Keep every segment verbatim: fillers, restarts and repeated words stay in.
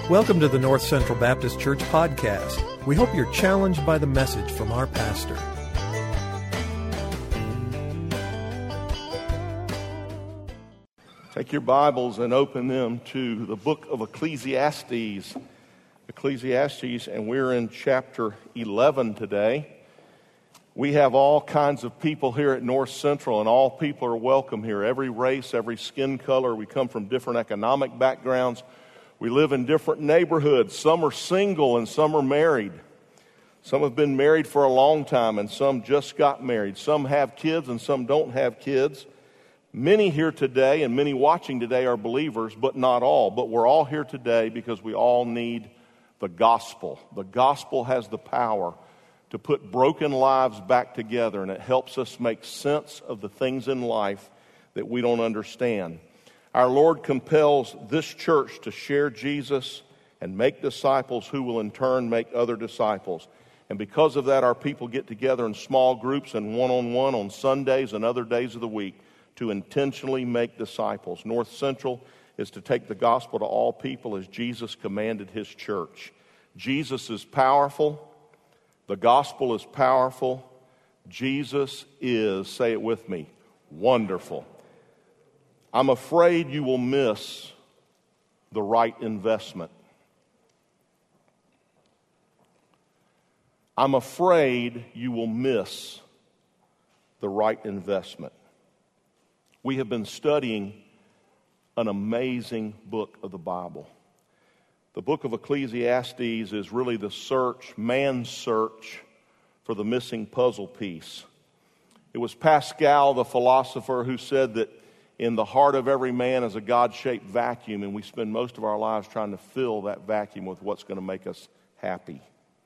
Welcome to the North Central Baptist Church podcast. We hope you're challenged by the message from our pastor. Take your Bibles and open them to the book of Ecclesiastes. Ecclesiastes, and we're in chapter eleven today. We have all kinds of people here at North Central, and all people are welcome here. Every race, every skin color. We come from different economic backgrounds. We live in different neighborhoods. Some are single and some are married. Some have been married for a long time and some just got married. Some have kids and some don't have kids. Many here today and many watching today are believers, but not all. But we're all here today because we all need the gospel. The gospel has the power to put broken lives back together, and it helps us make sense of the things in life that we don't understand. Our Lord compels this church to share Jesus and make disciples who will in turn make other disciples. And because of that, our people get together in small groups and one-on-one on Sundays and other days of the week to intentionally make disciples. North Central is to take the gospel to all people as Jesus commanded his church. Jesus is powerful. The gospel is powerful. Jesus is, say it with me, wonderful. I'm afraid you will miss the right investment. I'm afraid you will miss the right investment. We have been studying an amazing book of the Bible. The book of Ecclesiastes is really the search, man's search for the missing puzzle piece. It was Pascal, the philosopher, who said that in the heart of every man is a God-shaped vacuum, and we spend most of our lives trying to fill that vacuum with what's going to make us happy.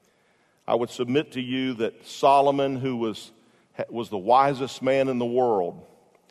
I would submit to you that Solomon, who was, was the wisest man in the world,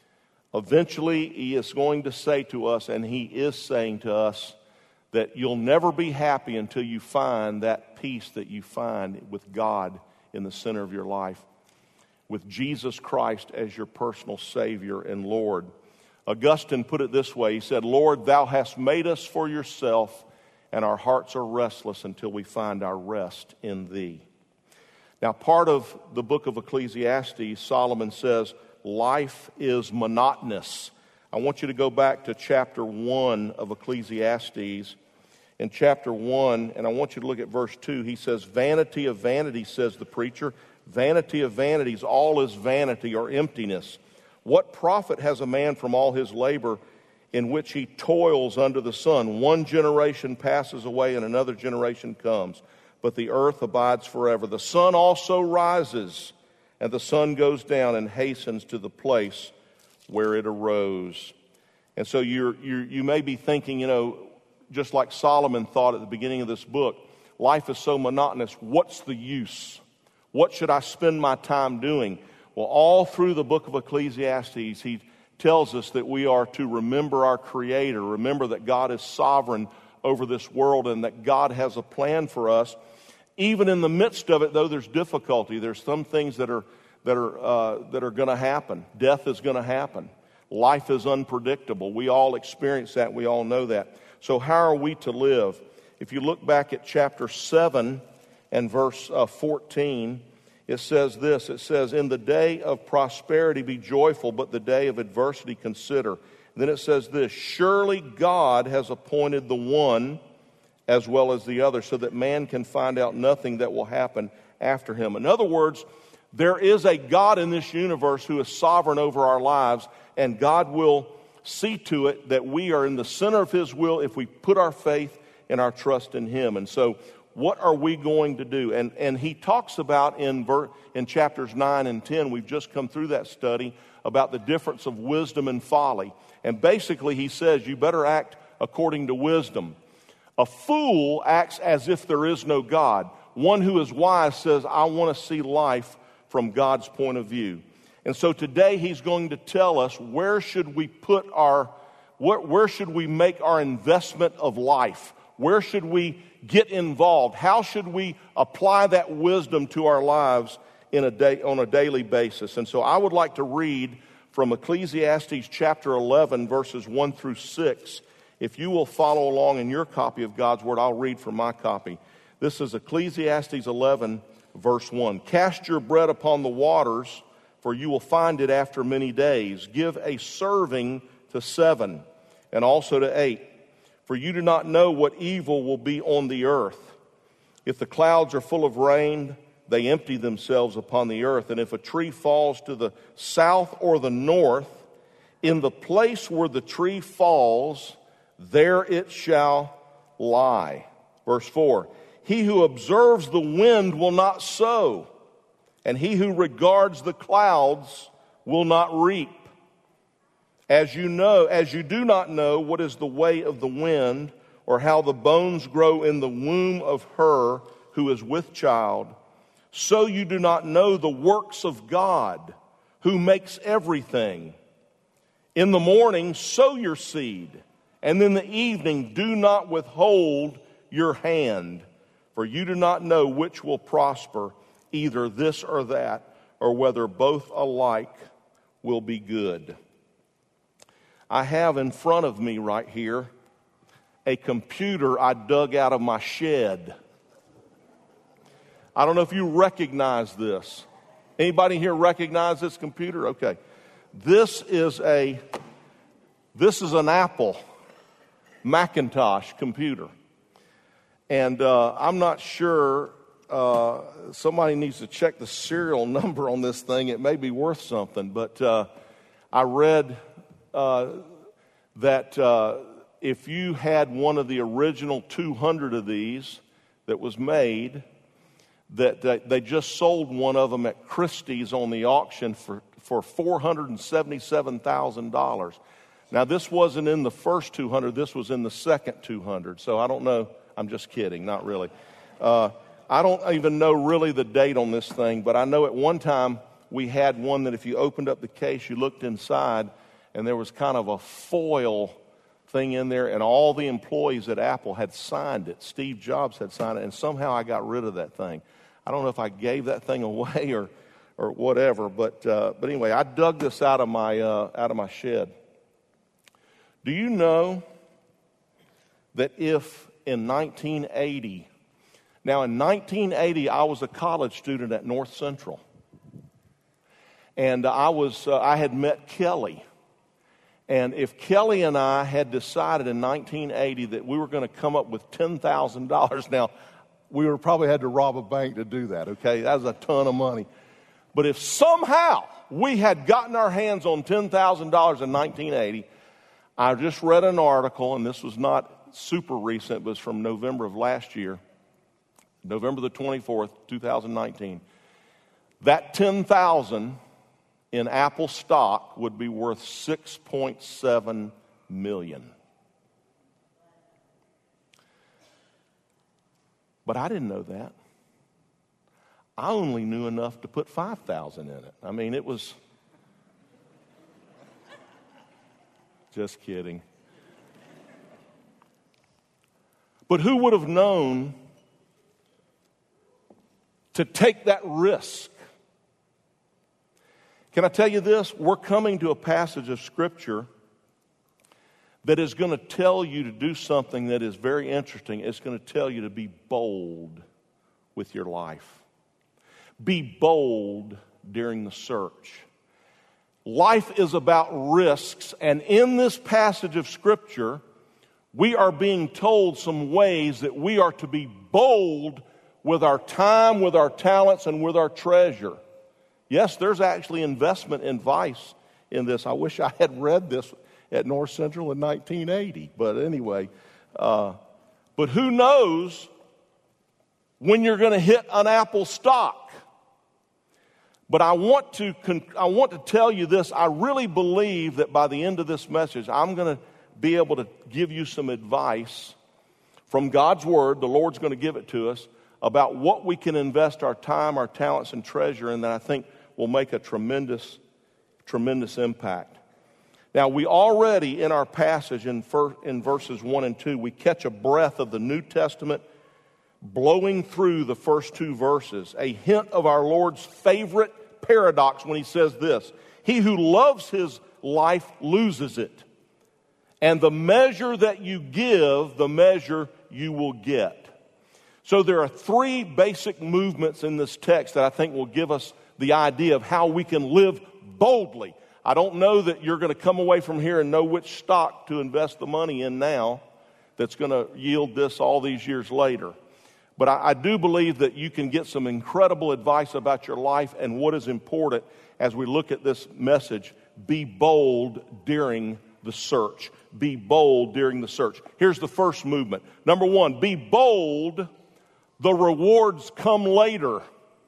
eventually he is going to say to us, and he is saying to us, that you'll never be happy until you find that peace that you find with God in the center of your life, with Jesus Christ as your personal Savior and Lord. Augustine put it this way. He said, Lord, thou hast made us for yourself, and our hearts are restless until we find our rest in thee. Now, part of the book of Ecclesiastes, Solomon says, life is monotonous. I want you to go back to chapter one of Ecclesiastes. In chapter one, and I want you to look at verse two, he says, vanity of vanities, says the preacher. Vanity of vanities, all is vanity or emptiness. What profit has a man from all his labor in which he toils under the sun? One generation passes away and another generation comes, but the earth abides forever. The sun also rises, and the sun goes down and hastens to the place where it arose. And so you're, you're, you may be thinking, you know, just like Solomon thought at the beginning of this book, life is so monotonous. What's the use? What should I spend my time doing? Well, all through the book of Ecclesiastes, he tells us that we are to remember our Creator, remember that God is sovereign over this world and that God has a plan for us. Even in the midst of it, though, there's difficulty. There's some things that are that are uh, that are going to happen. Death is going to happen. Life is unpredictable. We all experience that. We all know that. So how are we to live? If you look back at chapter seven and verse uh, fourteen, it says this. It says, in the day of prosperity be joyful, but the day of adversity consider. And then it says this, surely God has appointed the one as well as the other, so that man can find out nothing that will happen after him. In other words, there is a God in this universe who is sovereign over our lives, and God will see to it that we are in the center of his will if we put our faith and our trust in him. And so what are we going to do? And and he talks about in ver, in chapters nine and ten, we've just come through that study, about the difference of wisdom and folly. And basically he says you better act according to wisdom. A fool acts as if there is no God. One who is wise says, I want to see life from God's point of view. And so today he's going to tell us where should we put our, where, where should we make our investment of life? Where should we get involved? How should we apply that wisdom to our lives in a day, on a daily basis? And so I would like to read from Ecclesiastes chapter eleven, verses one through six If you will follow along in your copy of God's Word, I'll read from my copy. This is Ecclesiastes eleven, verse one. Cast your bread upon the waters, for you will find it after many days. Give a serving to seven, and also to eight. For you do not know what evil will be on the earth. If the clouds are full of rain, they empty themselves upon the earth. And if a tree falls to the south or the north, in the place where the tree falls, there it shall lie. Verse four, he who observes the wind will not sow, and he who regards the clouds will not reap. As you know, as you do not know what is the way of the wind, or how the bones grow in the womb of her who is with child, so you do not know the works of God, who makes everything. In the morning sow your seed, and in the evening do not withhold your hand, for you do not know which will prosper, either this or that, or whether both alike will be good. I have in front of me right here a computer I dug out of my shed. I don't know if you recognize this. Anybody here recognize this computer? Okay. This is a this is an Apple Macintosh computer. And uh, I'm not sure, uh, somebody needs to check the serial number on this thing. It may be worth something. But uh, I read uh, that uh, if you had one of the original two hundred of these that was made, that uh, they just sold one of them at Christie's on the auction for, for four hundred seventy-seven thousand dollars. Now, this wasn't in the first two hundred. This was in the second two hundred. So I don't know. I'm just kidding. Not really. Uh, I don't even know really the date on this thing, but I know at one time we had one that if you opened up the case, you looked inside, and there was kind of a foil thing in there, and all the employees at Apple had signed it. Steve Jobs had signed it, and somehow I got rid of that thing. I don't know if I gave that thing away or or whatever, but uh, but anyway, I dug this out of my uh, out of my shed. Do you know that if in nineteen eighty, now in nineteen eighty, I was a college student at North Central, and I was uh, I had met Kelly. And if Kelly and I had decided in nineteen eighty that we were going to come up with ten thousand dollars, now we would probably had to rob a bank to do that, okay? That was a ton of money. But if somehow we had gotten our hands on ten thousand dollars in nineteen eighty, I just read an article, and this was not super recent, but it was from November of last year, November the twenty-fourth, twenty nineteen. That ten thousand dollars in Apple stock would be worth six point seven million dollars. But I didn't know that. I only knew enough to put five thousand dollars in it. I mean, it was... Just kidding. But who would have known to take that risk? Can I tell you this? We're coming to a passage of Scripture that is going to tell you to do something that is very interesting. It's going to tell you to be bold with your life. Be bold during the search. Life is about risks, and in this passage of Scripture, we are being told some ways that we are to be bold with our time, with our talents, and with our treasure. Yes, there's actually investment advice in this. I wish I had read this at North Central in nineteen eighty. But anyway, uh, but who knows when you're going to hit an Apple stock? But I want to I want to tell you this. I really believe that by the end of this message, I'm going to be able to give you some advice from God's Word. The Lord's going to give it to us about what we can invest our time, our talents, and treasure in that I think will make a tremendous, tremendous impact. Now, we already, in our passage in, first, in verses one and two, we catch a breath of the New Testament blowing through the first two verses, a hint of our Lord's favorite paradox when he says this: he who loves his life loses it, And the measure that you give, the measure you will get. So there are three basic movements in this text that I think will give us the idea of how we can live boldly. I don't know that you're going to come away from here and know which stock to invest the money in now that's going to yield this all these years later. But I, I do believe that you can get some incredible advice about your life and what is important as we look at this message. Be bold during the search. Be bold during the search. Here's the first movement. Number one, be bold. The rewards come later.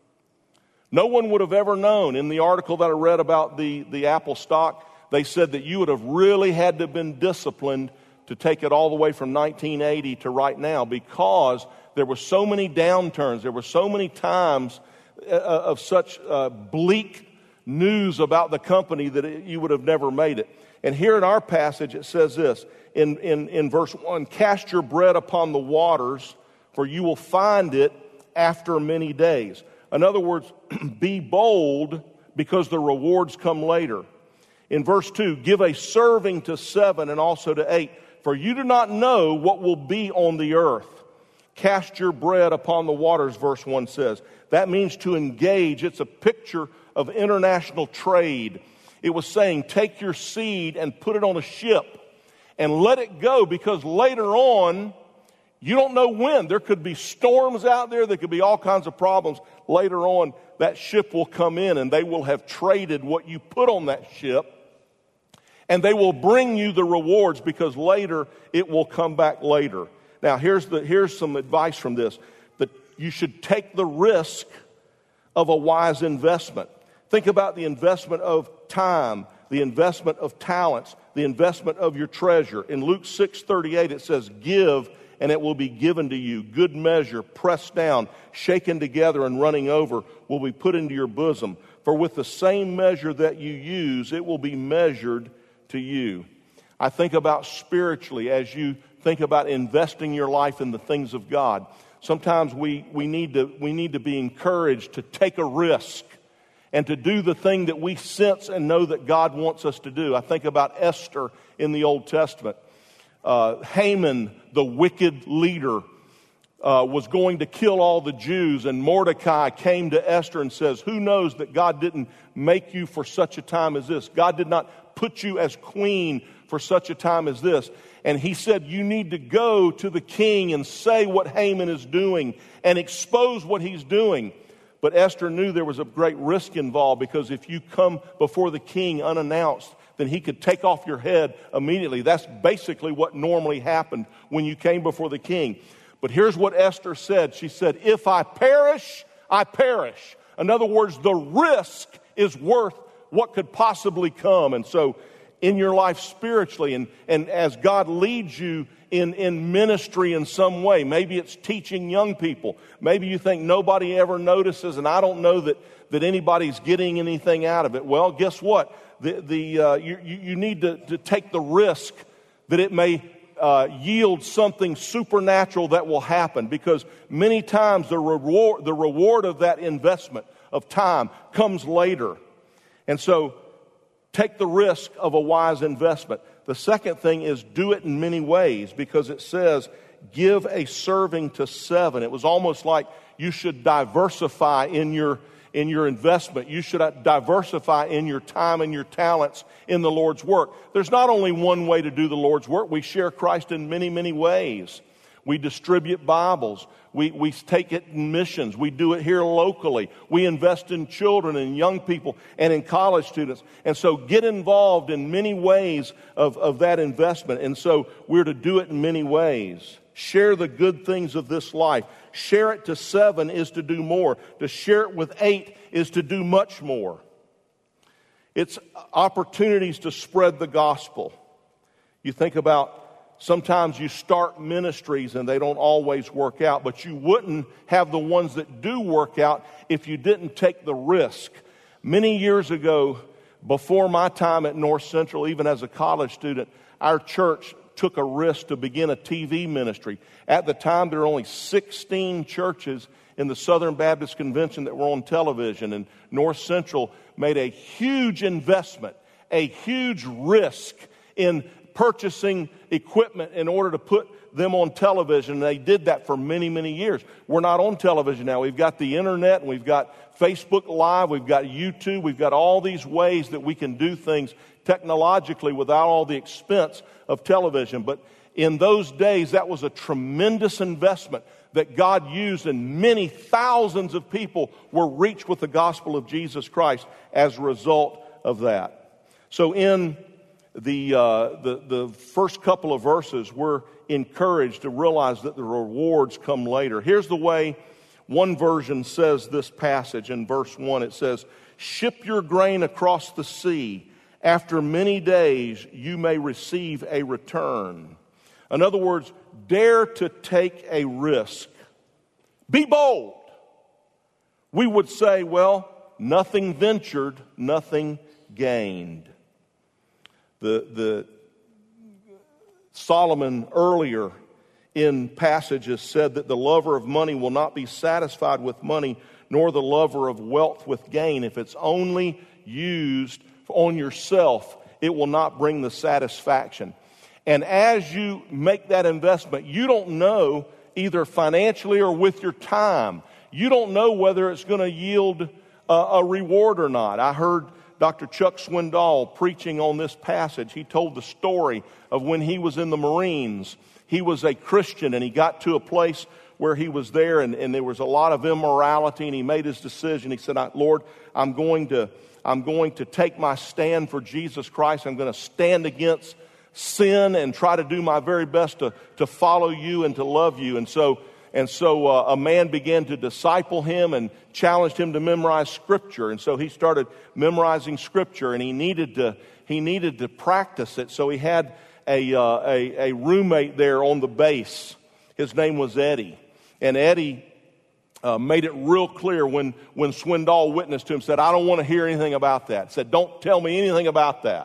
No one would have ever known. In the article that I read about the, the Apple stock, they said that you would have really had to have been disciplined to take it all the way from nineteen eighty to right now, because there were so many downturns. There were so many times of such uh, bleak news about the company that it, you would have never made it. And here in our passage it says this, in, in, in verse one, cast your bread upon the waters, for you will find it after many days. In other words, be bold because the rewards come later. In verse two, give a serving to seven and also to eight, for you do not know what will be on the earth. Cast your bread upon the waters, verse one says. That means to engage. It's a picture of international trade. It was saying, take your seed and put it on a ship and let it go, because later on, you don't know when. There could be storms out there. There could be all kinds of problems. Later on, that ship will come in and they will have traded what you put on that ship, and they will bring you the rewards, because later it will come back later. Now, here's the here's some advice from this, that you should take the risk of a wise investment. Think about the investment of time, the investment of talents, the investment of your treasure. In Luke six thirty-eight, it says, give, and it will be given to you. Good measure, pressed down, shaken together, and running over will be put into your bosom. For with the same measure that you use, it will be measured to you. I think about spiritually, as you think about investing your life in the things of God. Sometimes we, we need to we need to be encouraged to take a risk and to do the thing that we sense and know that God wants us to do. I think about Esther in the Old Testament. Uh, Haman, the wicked leader, uh, was going to kill all the Jews, and Mordecai came to Esther and says, who knows that God didn't make you for such a time as this? God did not put you as queen for such a time as this. And he said, you need to go to the king and say what Haman is doing and expose what he's doing. But Esther knew there was a great risk involved, because if you come before the king unannounced, then he could take off your head immediately. That's basically what normally happened when you came before the king. But here's what Esther said. She said, if I perish, I perish. In other words, the risk is worth what could possibly come. And so in your life spiritually, and, and as God leads you in, in ministry in some way, maybe it's teaching young people. Maybe you think nobody ever notices, and I don't know that, that anybody's getting anything out of it. Well, guess what? The, the, uh, you, you need to, to take the risk that it may uh, yield something supernatural that will happen, because many times the reward, the reward of that investment of time comes later. And so take the risk of a wise investment. The second thing is do it in many ways, because it says give a serving to seven. It was almost like you should diversify in your in your investment. You should diversify in your time and your talents in the Lord's work. There's not only one way to do the Lord's work. We share Christ in many, many ways. We distribute Bibles. We, we take it in missions. We do it here locally. We invest in children and young people and in college students. And so get involved in many ways of, of that investment. And so we're to do it in many ways. Share the good things of this life. Share it to seven is to do more. To share it with eight is to do much more. It's opportunities to spread the gospel. You think about sometimes you start ministries and they don't always work out, but you wouldn't have the ones that do work out if you didn't take the risk. Many years ago, before my time at North Central, even as a college student, our church took a risk to begin a T V ministry. At the time, there were only sixteen churches in the Southern Baptist Convention that were on television, and North Central made a huge investment, a huge risk in purchasing equipment in order to put them on television. They did that for many, many years. We're not on television now. We've got the internet, and we've got Facebook Live, we've got YouTube, we've got all these ways that we can do things technologically without all the expense of television. But in those days, that was a tremendous investment that God used, and many thousands of people were reached with the gospel of Jesus Christ as a result of that. So in the, uh, the, the first couple of verses, we're encouraged to realize that the rewards come later. Here's the way one version says this passage in verse one. It says, "Ship your grain across the sea. After many days, you may receive a return." In other words, dare to take a risk. Be bold. We would say, well, nothing ventured, nothing gained. The, the Solomon earlier in passages said that the lover of money will not be satisfied with money, nor the lover of wealth with gain. If it's only used on yourself, it will not bring the satisfaction. And as you make that investment, you don't know, either financially or with your time, you don't know whether it's going to yield a, a reward or not. I heard Doctor Chuck Swindoll preaching on this passage. He told the story of when he was in the Marines. He was a Christian, and he got to a place where he was there, and, and there was a lot of immorality, and he made his decision. He said, Lord, I'm going to, I'm going to take my stand for Jesus Christ. I'm going to stand against sin and try to do my very best to, to follow you and to love you. And so and so uh, a man began to disciple him and challenged him to memorize Scripture. And so he started memorizing Scripture, and he needed to he needed to practice it. So he had a uh, a, a roommate there on the base. His name was Eddie, and Eddie uh, made it real clear when when Swindoll witnessed to him. Said, "I don't want to hear anything about that." Said, "Don't tell me anything about that."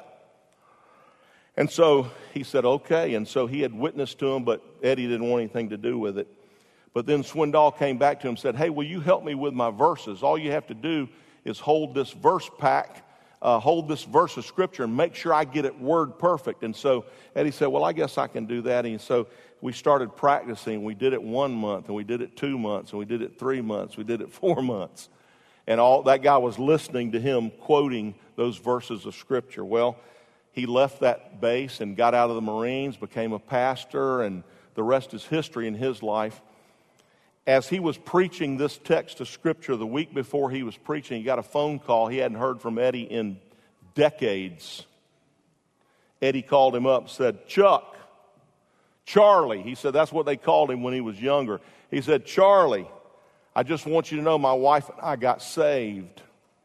And so he said, okay. And so he had witnessed to him, but Eddie didn't want anything to do with it. But then Swindoll came back to him and said, hey, will you help me with my verses? All you have to do is hold this verse pack, uh, hold this verse of Scripture and make sure I get it word perfect. And so Eddie said, well, I guess I can do that. And so we started practicing. We did it one month, and we did it two months, and we did it three months. We did it four months. And all that guy was listening to him quoting those verses of Scripture. Well, he left that base and got out of the Marines, became a pastor, and the rest is history in his life. As he was preaching this text of Scripture the week before he was preaching, he got a phone call. He hadn't heard from Eddie in decades. Eddie called him up and said, Chuck, Charlie. He said that's what they called him when he was younger. He said, Charlie, I just want you to know my wife and I got saved.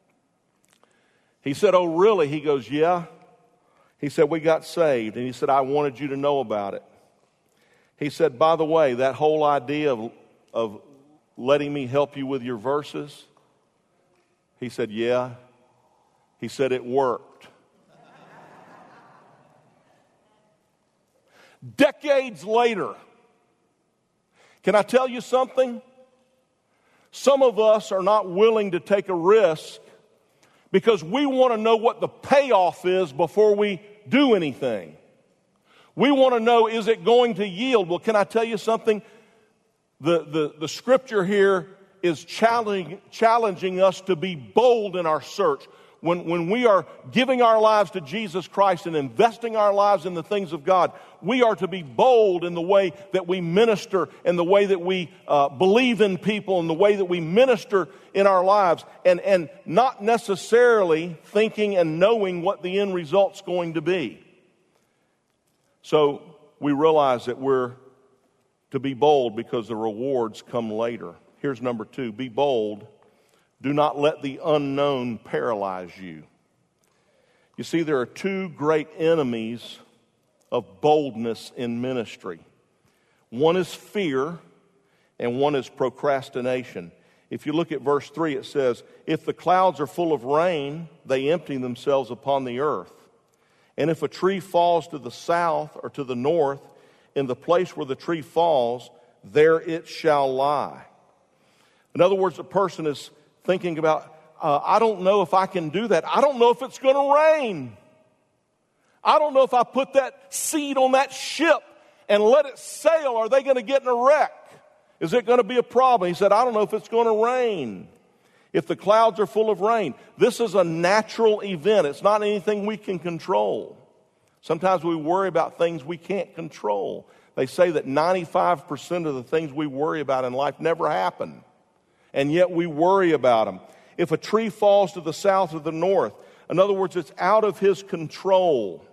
He said, oh, really? He goes, yeah. He said, we got saved. And he said, I wanted you to know about it. He said, by the way, that whole idea of, of letting me help you with your verses, he said, yeah. He said, it worked. Decades later, can I tell you something? Some of us are not willing to take a risk because we want to know what the payoff is before we do anything. We want to know, is it going to yield? Well, can I tell you something? The, the, the Scripture here is challenging, challenging us to be bold in our search. When, when we are giving our lives to Jesus Christ and investing our lives in the things of God, we are to be bold in the way that we minister and the way that we uh, believe in people and the way that we minister in our lives, and, and not necessarily thinking and knowing what the end result's going to be. So we realize that we're to be bold because the rewards come later. Here's number two, be bold. Do not let the unknown paralyze you. You see, there are two great enemies of boldness in ministry. One is fear, and one is procrastination. If you look at verse three, it says, if the clouds are full of rain, they empty themselves upon the earth. And if a tree falls to the south or to the north, in the place where the tree falls, there it shall lie. In other words, a person is thinking about, uh, I don't know if I can do that. I don't know if it's going to rain. I don't know if I put that seed on that ship and let it sail, are they going to get in a wreck? Is it going to be a problem? He said, I don't know if it's going to rain. If the clouds are full of rain. This is a natural event. It's not anything we can control. Sometimes we worry about things we can't control. They say that ninety-five percent of the things we worry about in life never happen. And yet we worry about them. If a tree falls to the south or the north, in other words, it's out of his control.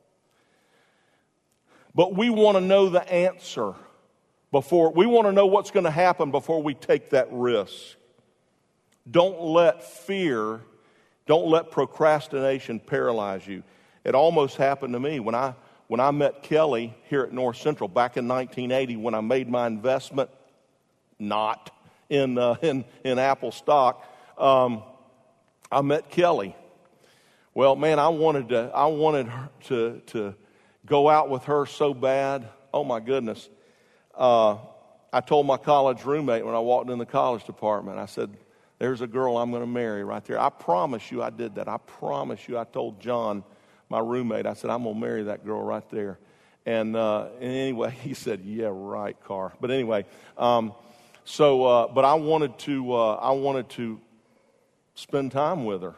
But we want to know the answer before, we want to know what's going to happen before we take that risk. Don't let fear, don't let procrastination paralyze you. It almost happened to me when I when I met Kelly here at North Central back in nineteen eighty when I made my investment, not in uh, in in Apple stock. Um, I met Kelly. Well, man, I wanted to I wanted her to to go out with her so bad. Oh my goodness! Uh, I told my college roommate when I walked in the college department, I said, there's a girl I'm going to marry right there. I promise you I did that. I promise you I told John, my roommate, I said, I'm going to marry that girl right there. And, uh, and anyway, he said, yeah, right, Carr. But anyway, um, so, uh, but I wanted to, uh, I wanted to spend time with her.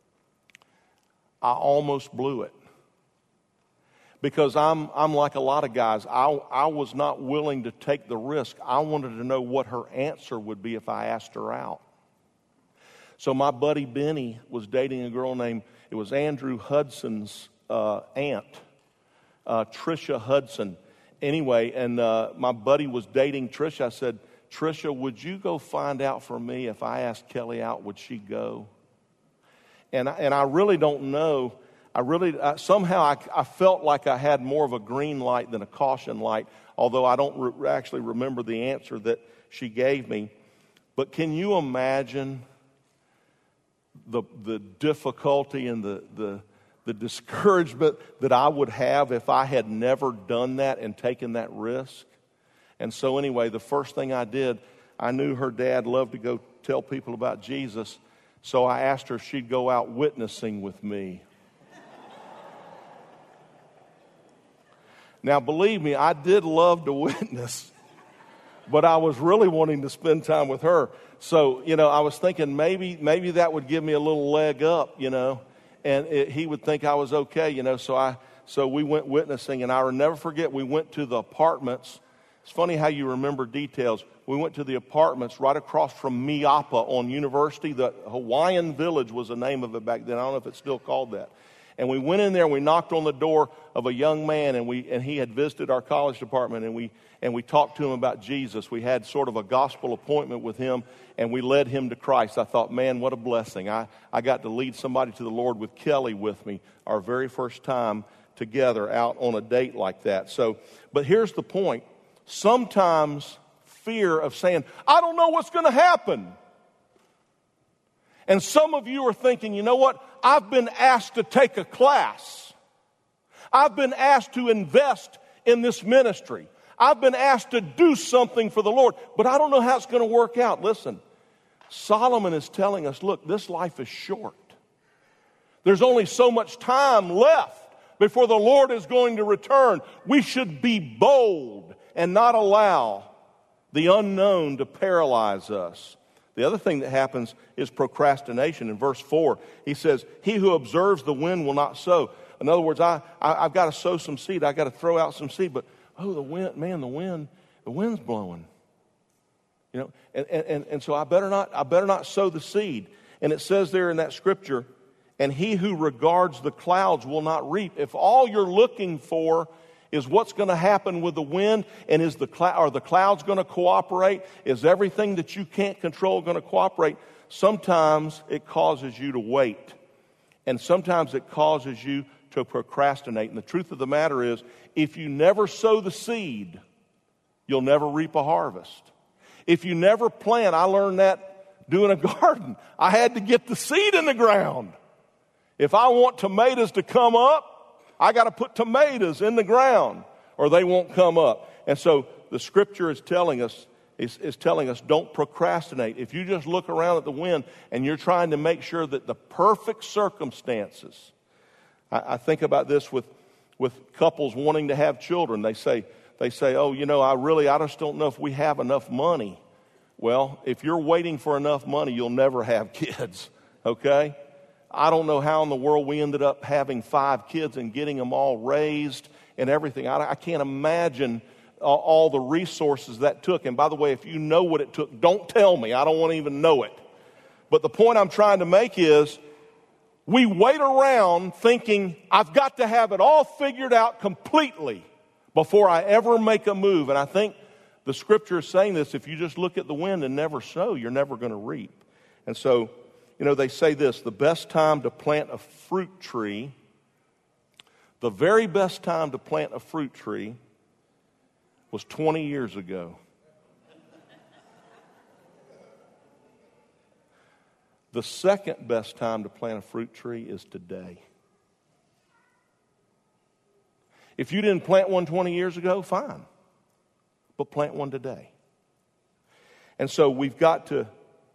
I almost blew it. Because I'm, I'm like a lot of guys. I, I was not willing to take the risk. I wanted to know what her answer would be if I asked her out. So my buddy Benny was dating a girl named, it was Andrew Hudson's uh, aunt, uh, Trisha Hudson. Anyway, and uh, my buddy was dating Trisha. I said, Trisha, would you go find out for me if I asked Kelly out, would she go? And, and I really don't know. I really, uh, somehow I, I felt like I had more of a green light than a caution light, although I don't re- actually remember the answer that she gave me. But can you imagine the the difficulty and the, the the discouragement that I would have if I had never done that and taken that risk? And so anyway, the first thing I did, I knew her dad loved to go tell people about Jesus, so I asked her if she'd go out witnessing with me. Now, believe me, I did love to witness, but I was really wanting to spend time with her. So, you know, I was thinking maybe maybe that would give me a little leg up, you know, and it, he would think I was okay, you know. So I so we went witnessing, and I'll never forget, we went to the apartments. It's funny how you remember details. We went to the apartments right across from Miapa on University. The Hawaiian Village was the name of it back then. I don't know if it's still called that. And we went in there and we knocked on the door of a young man, and we and he had visited our college department, and we and we talked to him about Jesus. We had sort of a gospel appointment with him, and we led him to Christ. I thought, man, what a blessing. I, I got to lead somebody to the Lord with Kelly with me, our very first time together out on a date like that. So, but here's the point. Sometimes fear of saying, I don't know what's going to happen. And some of you are thinking, you know what? I've been asked to take a class. I've been asked to invest in this ministry. I've been asked to do something for the Lord, but I don't know how it's going to work out. Listen, Solomon is telling us, look, this life is short. There's only so much time left before the Lord is going to return. We should be bold and not allow the unknown to paralyze us. The other thing that happens is procrastination. In verse four, he says, he who observes the wind will not sow. In other words, I, I, I've got to sow some seed. I've got to throw out some seed. But, oh, the wind, man, the wind, the wind's blowing. You know, and, and, and so I better not, I better not sow the seed. And it says there in that scripture, and he who regards the clouds will not reap. If all you're looking for is what's going to happen with the wind, and is the cl- are the clouds going to cooperate? Is everything that you can't control going to cooperate? Sometimes it causes you to wait, and sometimes it causes you to procrastinate. And the truth of the matter is, if you never sow the seed, you'll never reap a harvest. If you never plant, I learned that doing a garden. I had to get the seed in the ground. If I want tomatoes to come up, I got to put tomatoes in the ground or they won't come up. And so the scripture is telling us, is, is telling us, don't procrastinate. If you just look around at the wind and you're trying to make sure that the perfect circumstances, I, I think about this with, with couples wanting to have children. They say, they say, oh, you know, I really, I just don't know if we have enough money. Well, if you're waiting for enough money, you'll never have kids, okay? I don't know how in the world we ended up having five kids and getting them all raised and everything. I, I can't imagine all, all the resources that took. And by the way, if you know what it took, don't tell me. I don't want to even know it. But the point I'm trying to make is we wait around thinking, I've got to have it all figured out completely before I ever make a move. And I think the scripture is saying this: if you just look at the wind and never sow, you're never going to reap. And so, you know, they say this: the best time to plant a fruit tree, the very best time to plant a fruit tree was twenty years ago. The second best time to plant a fruit tree is today. If you didn't plant one twenty years ago, fine. But plant one today. And so we've got to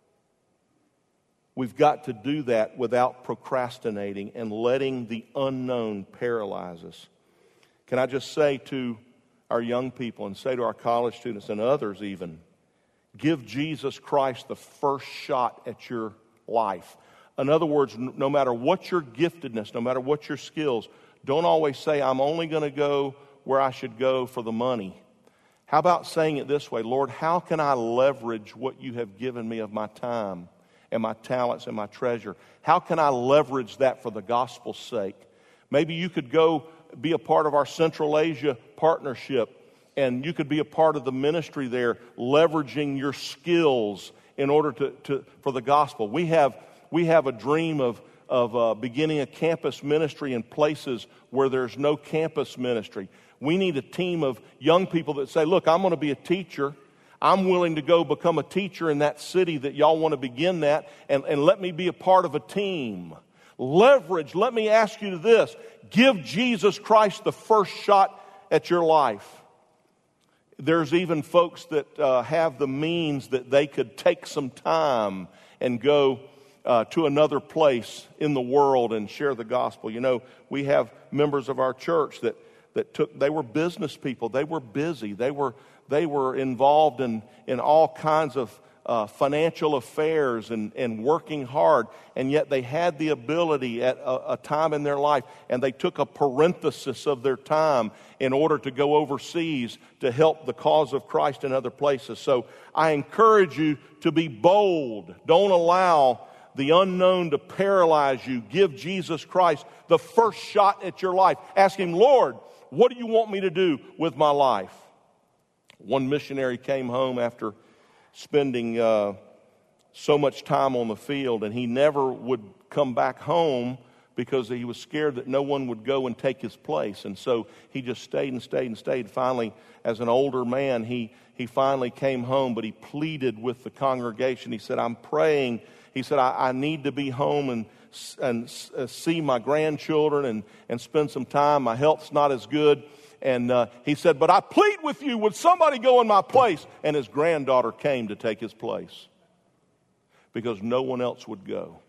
we've got to do that without procrastinating and letting the unknown paralyze us. Can I just say to our young people and say to our college students and others even, give Jesus Christ the first shot at your life. In other words, no matter what your giftedness, no matter what your skills, don't always say, I'm only going to go where I should go for the money. How about saying it this way: Lord, how can I leverage what you have given me of my time and my talents and my treasure? How can I leverage that for the gospel's sake? Maybe you could go be a part of our Central Asia partnership, and you could be a part of the ministry there, leveraging your skills in order to, to for the gospel. We have we have a dream of of uh, beginning a campus ministry in places where there's no campus ministry. We need a team of young people that say, look, I'm going to be a teacher. I'm willing to go become a teacher in that city that y'all want to begin that, and, and let me be a part of a team. Leverage, let me ask you this: give Jesus Christ the first shot at your life. There's even folks that uh, have the means that they could take some time and go uh, to another place in the world and share the gospel. You know, we have members of our church that that took, they were business people. They were busy. They were they were involved in, in all kinds of uh, financial affairs and, and working hard. And yet they had the ability at a, a time in their life, and they took a parenthesis of their time in order to go overseas to help the cause of Christ in other places. So I encourage you to be bold. Don't allow the unknown to paralyze you. Give Jesus Christ the first shot at your life. Ask Him, Lord, what do you want me to do with my life? One missionary came home after spending uh, so much time on the field, and he never would come back home because he was scared that no one would go and take his place. And so he just stayed and stayed and stayed. Finally, as an older man, he, he finally came home, but he pleaded with the congregation. He said, I'm praying. He said, I, I need to be home and and uh, see my grandchildren and, and spend some time. My health's not as good. And uh, he said, but I plead with you, would somebody go in my place? And his granddaughter came to take his place because no one else would go.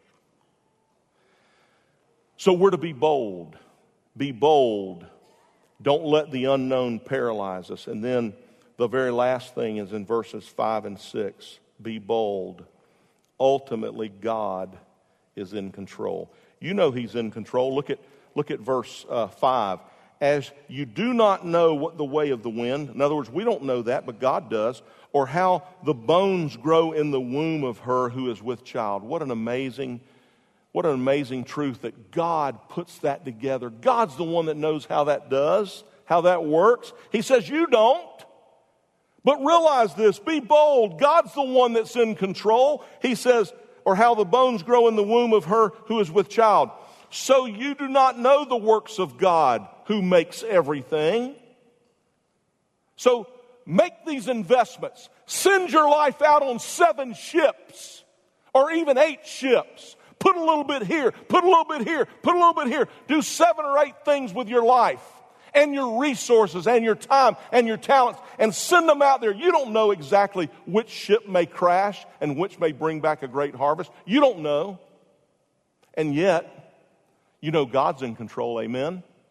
So we're to be bold. Be bold. Don't let the unknown paralyze us. And then the very last thing is in verses five and six. Be bold. Ultimately, God is in control. You know He's in control. Look at look at verse uh, five. As you do not know what the way of the wind, in other words, we don't know that, but God does, or how the bones grow in the womb of her who is with child. What an amazing, what an amazing truth that God puts that together. God's the one that knows how that does, how that works. He says you don't. But realize this, be bold. God's the one that's in control. He says, or how the bones grow in the womb of her who is with child. So you do not know the works of God who makes everything. So make these investments. Send your life out on seven ships or even eight ships. Put a little bit here, put a little bit here, put a little bit here. Do seven or eight things with your life and your resources and your time and your talents and send them out there. You don't know exactly which ship may crash and which may bring back a great harvest. You don't know. And yet, you know God's in control, amen?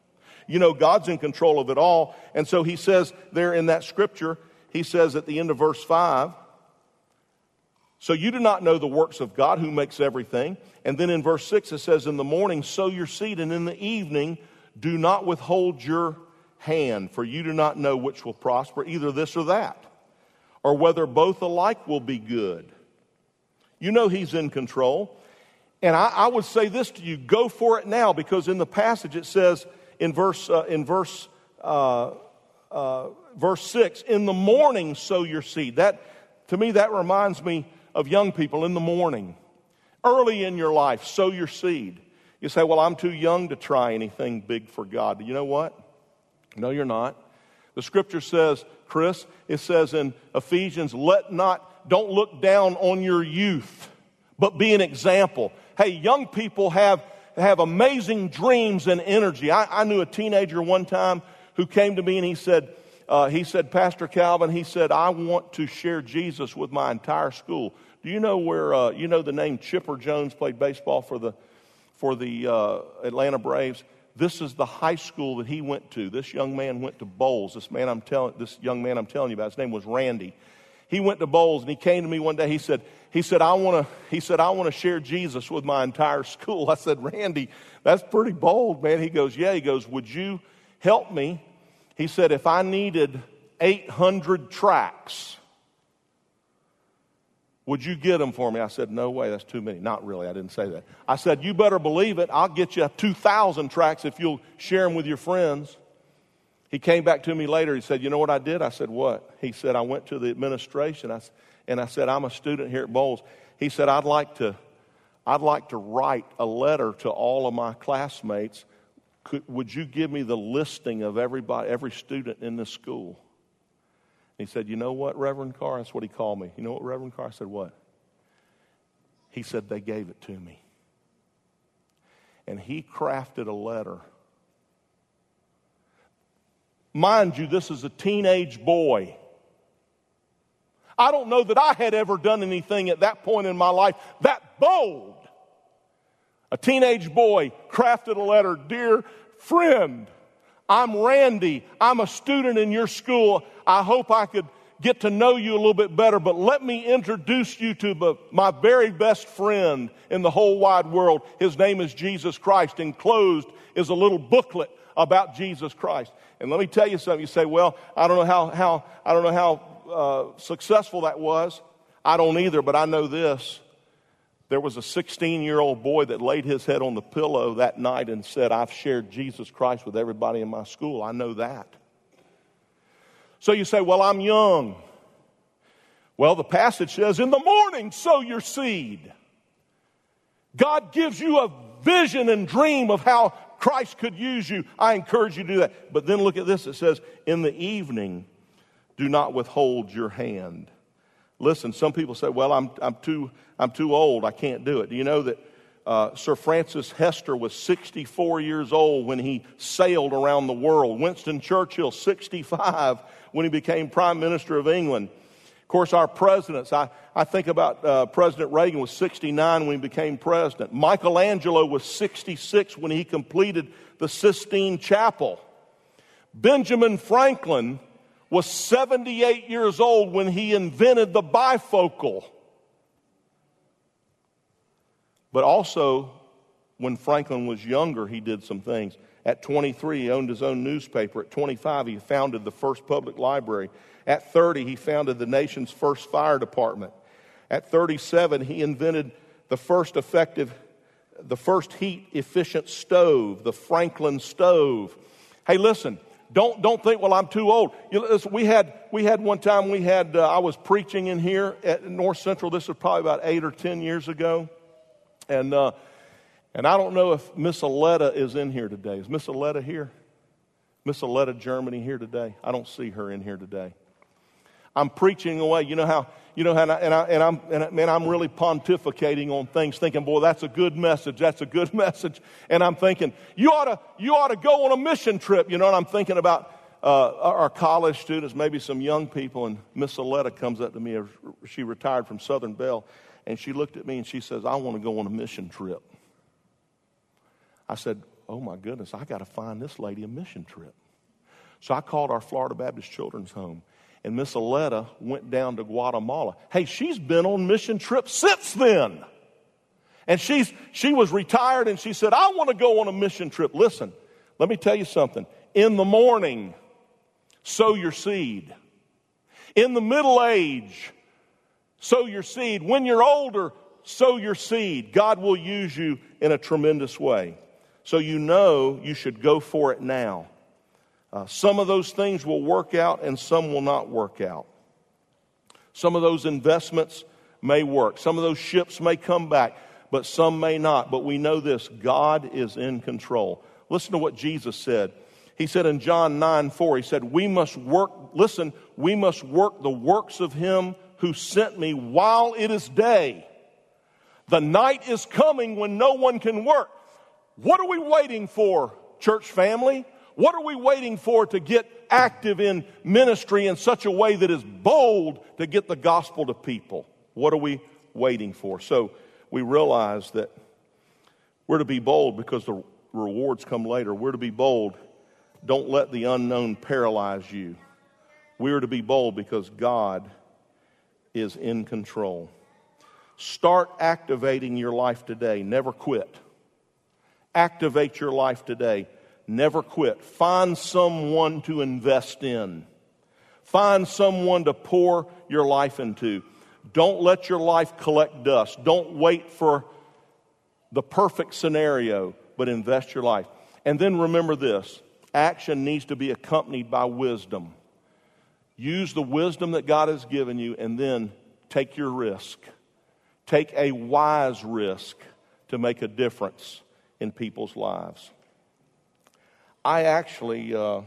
You know God's in control of it all. And so he says there in that scripture, he says at the end of verse five, so you do not know the works of God who makes everything. And then in verse six it says, in the morning sow your seed, and in the evening do not withhold your hand, for you do not know which will prosper, either this or that, or whether both alike will be good. You know he's in control. And I, I would say this to you, go for it now, because in the passage it says in verse uh, in verse uh, uh, verse six, in the morning sow your seed. That, to me, that reminds me of young people in the morning. Early in your life, sow your seed. You say, well, I'm too young to try anything big for God. You know what? No, you're not. The scripture says, Chris, it says in Ephesians, let not, don't look down on your youth, but be an example. Hey, young people have, have amazing dreams and energy. I, I knew a teenager one time who came to me and he said, uh, he said, Pastor Calvin, he said, I want to share Jesus with my entire school. Do you know where, uh, you know the name Chipper Jones played baseball for the, for the uh, Atlanta Braves? This is the high school that he went to. This young man went to Bowles. This man I'm telling, this young man I'm telling you about, his name was Randy. He went to Bowles and he came to me one day. He said, he said, I want to, he said, I want to share Jesus with my entire school. I said, Randy, that's pretty bold, man. He goes, yeah. He goes, would you help me? He said, if I needed eight hundred tracts, would you get them for me? I said, no way, that's too many. Not really, I didn't say that. I said, you better believe it. I'll get you two thousand tracts if you'll share them with your friends. He came back to me later. He said, you know what I did? I said, what? He said, I went to the administration I, and I said, I'm a student here at Bowles. He said, I'd like to, I'd like to write a letter to all of my classmates. Could, would you give me the listing of everybody, every student in this school? He said, you know what, Reverend Carr? That's what he called me. You know what, Reverend Carr? I said, what? He said, they gave it to me. And he crafted a letter. Mind you, this is a teenage boy. I don't know that I had ever done anything at that point in my life that bold. A teenage boy crafted a letter, dear friend, I'm Randy. I'm a student in your school. I hope I could get to know you a little bit better, but let me introduce you to my very best friend in the whole wide world. His name is Jesus Christ. Enclosed is a little booklet about Jesus Christ. And let me tell you something. You say, well, I don't know how, how I don't know how uh, successful that was. I don't either, but I know this. There was a sixteen-year-old boy that laid his head on the pillow that night and said, I've shared Jesus Christ with everybody in my school. I know that. So you say, well, I'm young. Well, the passage says, in the morning, sow your seed. God gives you a vision and dream of how Christ could use you. I encourage you to do that. But then look at this. It says, in the evening, do not withhold your hand. Listen, some people say, well, I'm, I'm, too, I'm too old. I can't do it. Do you know that uh, Sir Francis Hester was sixty-four years old when he sailed around the world? Winston Churchill, sixty-five, when he became Prime Minister of England. Of course, our presidents, I, I think about uh, President Reagan was sixty-nine when he became president. Michelangelo was sixty-six when he completed the Sistine Chapel. Benjamin Franklin was seventy-eight years old when he invented the bifocal. But also, when Franklin was younger, he did some things. At twenty-three, he owned his own newspaper. At twenty-five, he founded the first public library. At thirty, he founded the nation's first fire department. At thirty-seven, he invented the first effective, the first heat-efficient stove, the Franklin stove. Hey, listen, don't don't think, well, I'm too old. You, listen, we had we had one time we had uh, I was preaching in here at North Central. This was probably about eight or ten years ago, and uh, and I don't know if Miss Aletta is in here today. Is Miss Aletta here? Miss Aletta Germany here today? I don't see her in here today. I'm preaching away. You know how, you know how, and, I, and, I, and I'm, and I, man, I'm really pontificating on things, thinking, boy, that's a good message. That's a good message. And I'm thinking, you ought to, you ought to go on a mission trip. You know, and I'm thinking about uh, our college students, maybe some young people. And Miss Aletta comes up to me. She retired from Southern Bell, and she looked at me and she says, I want to go on a mission trip. I said, oh my goodness, I got to find this lady a mission trip. So I called our Florida Baptist Children's Home, and Miss Aletta went down to Guatemala. Hey, she's been on mission trips since then. And she's she was retired, and she said, I want to go on a mission trip. Listen, let me tell you something. In the morning, sow your seed. In the middle age, sow your seed. When you're older, sow your seed. God will use you in a tremendous way. So you know you should go for it now. Uh, some of those things will work out and some will not work out. Some of those investments may work. Some of those ships may come back, but some may not. But we know this, God is in control. Listen to what Jesus said. He said in John nine four, he said, we must work, listen, we must work the works of him who sent me while it is day. The night is coming when no one can work. What are we waiting for, church family? What are we waiting for to get active in ministry in such a way that is bold to get the gospel to people? What are we waiting for? So we realize that we're to be bold because the rewards come later. We're to be bold. Don't let the unknown paralyze you. We're to be bold because God is in control. Start activating your life today. Never quit. Activate your life today. Never quit. Find someone to invest in. Find someone to pour your life into. Don't let your life collect dust. Don't wait for the perfect scenario, but invest your life. And then remember this. Action needs to be accompanied by wisdom. Use the wisdom that God has given you and then take your risk. Take a wise risk to make a difference in people's lives. I actually uh,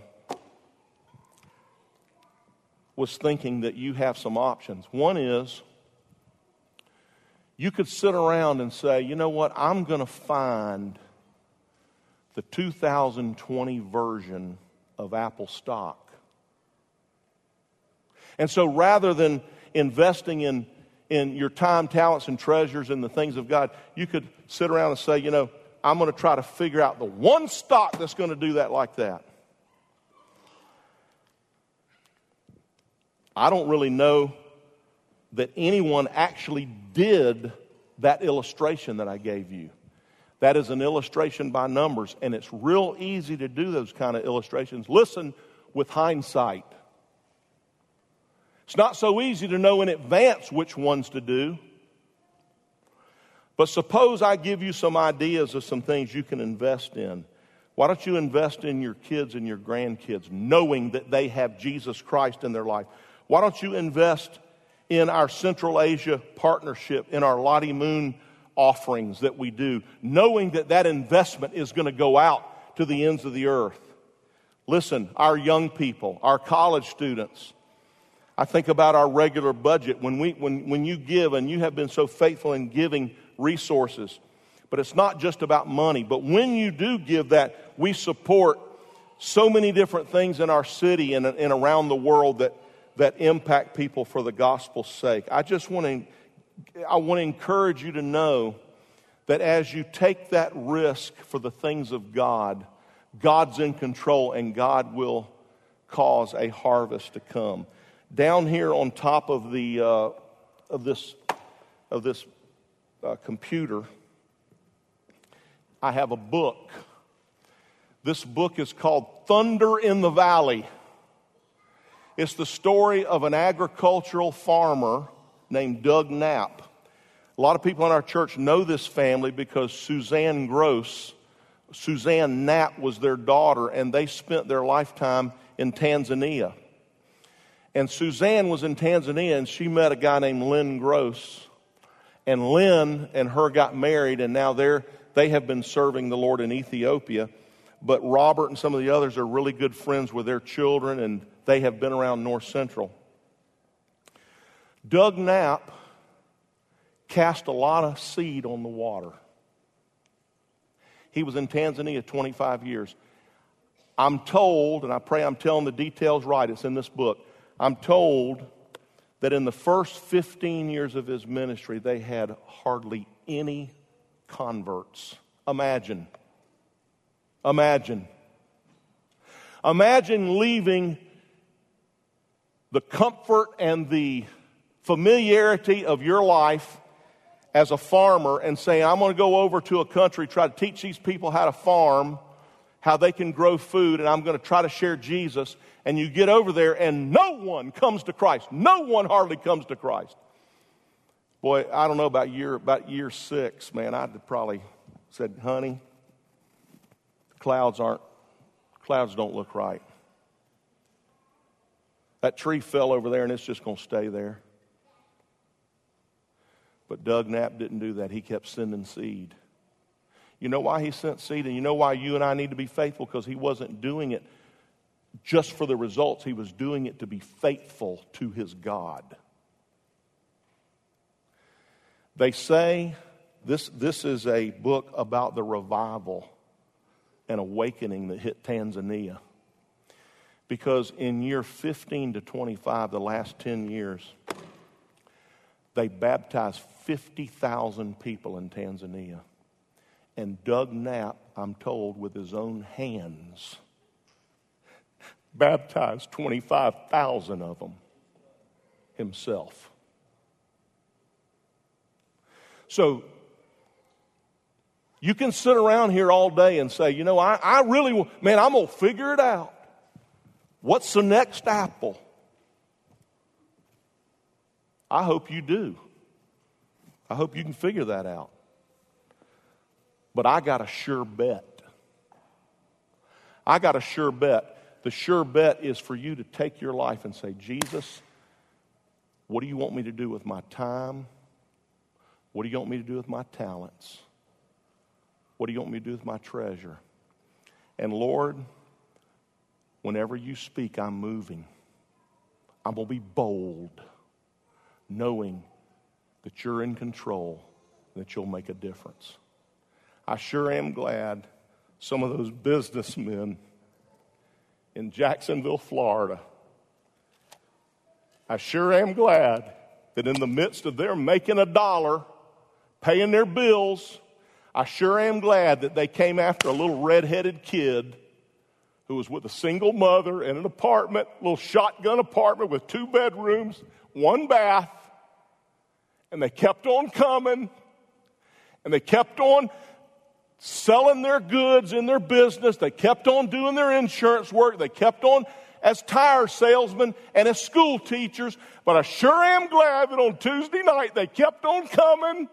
was thinking that you have some options. One is you could sit around and say, you know what, I'm going to find the two thousand twenty version of Apple stock. And so rather than investing in, in your time, talents, and treasures in the things of God, you could sit around and say, you know, I'm going to try to figure out the one stock that's going to do that like that. I don't really know that anyone actually did that illustration that I gave you. That is an illustration by numbers, and it's real easy to do those kind of illustrations. Listen, with hindsight. It's not so easy to know in advance which ones to do. But suppose I give you some ideas of some things you can invest in. Why don't you invest in your kids and your grandkids, knowing that they have Jesus Christ in their life? Why don't you invest in our Central Asia partnership, in our Lottie Moon offerings that we do, knowing that that investment is going to go out to the ends of the earth? Listen, our young people, our college students, I think about our regular budget. When we, when, when you give, and you have been so faithful in giving resources, but it's not just about money. But when you do give that, we support so many different things in our city and, and around the world that, that impact people for the gospel's sake. I just want to, I want to encourage you to know that as you take that risk for the things of God, God's in control and God will cause a harvest to come. Down here on top of the uh, of this of this uh, computer, I have a book. This book is called Thunder in the Valley. It's the story of an agricultural farmer named Doug Knapp. A lot of people in our church know this family because Suzanne Gross, Suzanne Knapp was their daughter, and they spent their lifetime in Tanzania. And Suzanne was in Tanzania, and she met a guy named Lynn Gross. And Lynn and her got married, and now they're, they have been serving the Lord in Ethiopia. But Robert and some of the others are really good friends with their children, and they have been around North Central. Doug Knapp cast a lot of seed on the water. He was in Tanzania twenty-five years. I'm told, and I pray I'm telling the details right, it's in this book. I'm told that in the first fifteen years of his ministry, they had hardly any converts. Imagine. Imagine. Imagine leaving the comfort and the familiarity of your life as a farmer and saying, I'm going to go over to a country, try to teach these people how to farm, how they can grow food, and I'm going to try to share Jesus. And you get over there and no one comes to Christ. No one hardly comes to Christ. Boy, I don't know about year, about year six, man, I'd probably said, honey, clouds aren't, clouds don't look right. That tree fell over there and it's just going to stay there. But Doug Knapp didn't do that. He kept sending seed. You know why he sent seed? And you know why you and I need to be faithful? Because he wasn't doing it just for the results. He was doing it to be faithful to his God. They say this, this is a book about the revival and awakening that hit Tanzania. Because in year fifteen to twenty-five, the last ten years, they baptized fifty thousand people in Tanzania. And Doug Knapp, I'm told, with his own hands, baptized twenty-five thousand of them himself. So, you can sit around here all day and say, you know, I, I really, man, I'm going to figure it out. What's the next apple? I hope you do. I hope you can figure that out. But I got a sure bet. I got a sure bet. The sure bet is for you to take your life and say, Jesus, what do you want me to do with my time? What do you want me to do with my talents? What do you want me to do with my treasure? And Lord, whenever you speak, I'm moving. I'm going to be bold, knowing that you're in control, that you'll make a difference. I sure am glad some of those businessmen in Jacksonville, Florida, I sure am glad that in the midst of their making a dollar, paying their bills, I sure am glad that they came after a little red-headed kid who was with a single mother in an apartment, a little shotgun apartment with two bedrooms, one bath, and they kept on coming, and they kept on selling their goods in their business. They kept on doing their insurance work. They kept on as tire salesmen and as school teachers. But I sure am glad that on Tuesday night they kept on coming.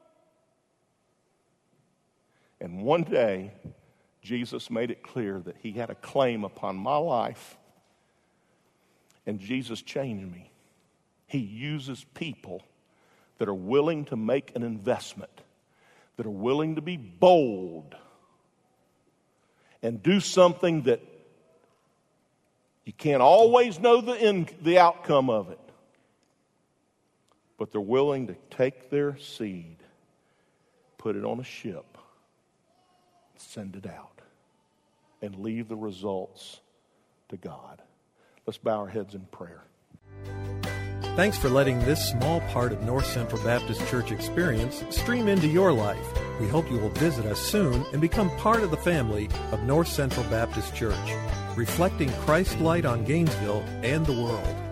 And one day, Jesus made it clear that he had a claim upon my life. And Jesus changed me. He uses people that are willing to make an investment, that are willing to be bold and do something that you can't always know the end, the outcome of it. But they're willing to take their seed, put it on a ship, send it out, and leave the results to God. Let's bow our heads in prayer. Thanks for letting this small part of North Central Baptist Church experience stream into your life. We hope you will visit us soon and become part of the family of North Central Baptist Church, reflecting Christ's light on Gainesville and the world.